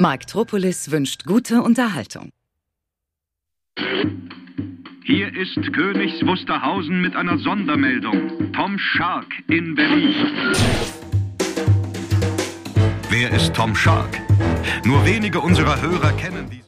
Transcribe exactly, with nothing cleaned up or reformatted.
Marktropolis wünscht gute Unterhaltung. Hier ist Königs Wusterhausen mit einer Sondermeldung. Tom Shark in Berlin. Wer ist Tom Shark? Nur wenige unserer Hörer kennen die